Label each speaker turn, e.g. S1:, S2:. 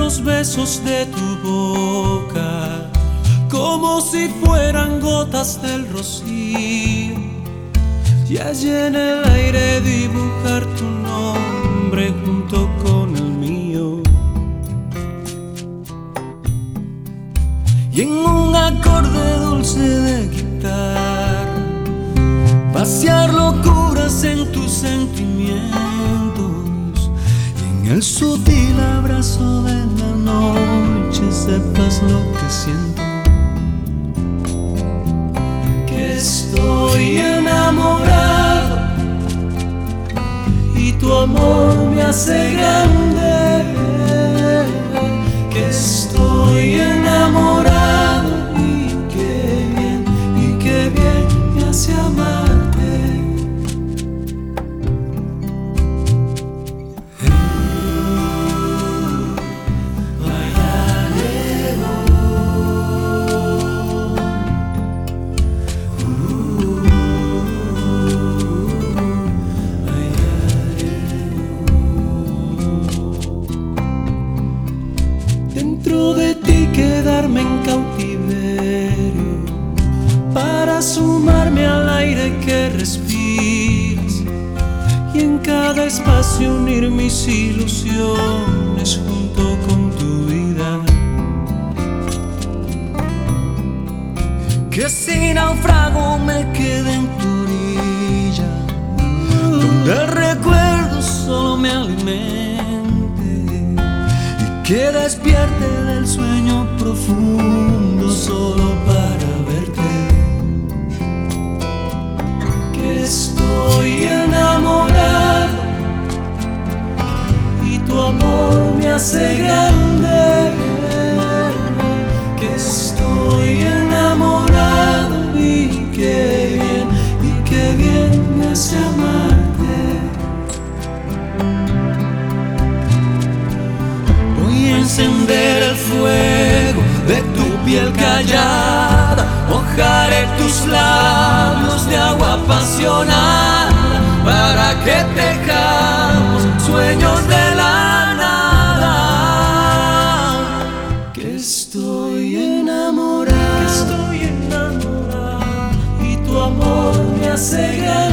S1: los besos de tu boca, como si fueran gotas del rocío, y allí en el aire dibujar tu nombre junto con el mío. Y en un acorde dulce de guitarra, vaciar locuras en tus sentimientos, y en el sutil abrazo de la noche sepas lo que siento. Que estoy enamorado y tu amor me hace grande. Que estoy enamorado y qué bien me hace amarte. Dentro de ti quedarme en cautiverio, para sumarme al aire que respiras, y en cada espacio unir mis ilusiones junto con tu vida. Que si naufrago me quede en tu orilla, donde el recuerdo solo me alimente, que despierte del sueño profundo solo para verte. Que estoy enamorado y tu amor me hace grande. Que estoy enamorado y qué bien me hace amarte. Encender el fuego de tu piel callada, mojaré tus labios de agua apasionada, para que tejamos sueños de la nada. Que estoy enamorado y tu amor me hace grande.